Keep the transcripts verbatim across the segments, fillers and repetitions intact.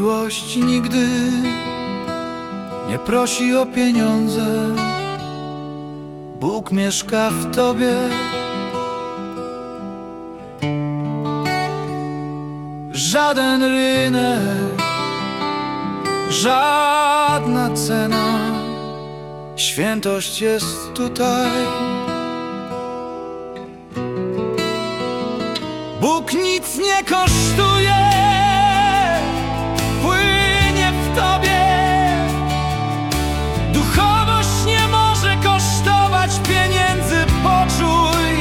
Miłość nigdy nie prosi o pieniądze. Bóg mieszka w tobie. Żaden rynek, żadna cena, świętość jest tutaj. Bóg nic nie kosztuje, płynie w tobie. Duchowość nie może kosztować pieniędzy, poczuj.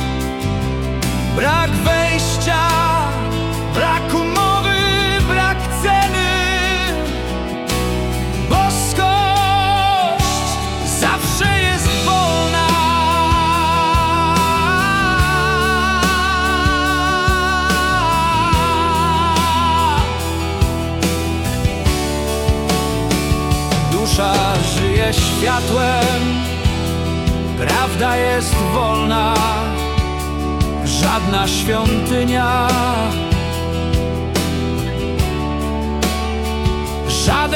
Brak wejścia, brak umowy, brak ceny. Boskość zawsze jest wolna. Dusza żyje światłem, prawda jest wolna. Żadna świątynia, żaden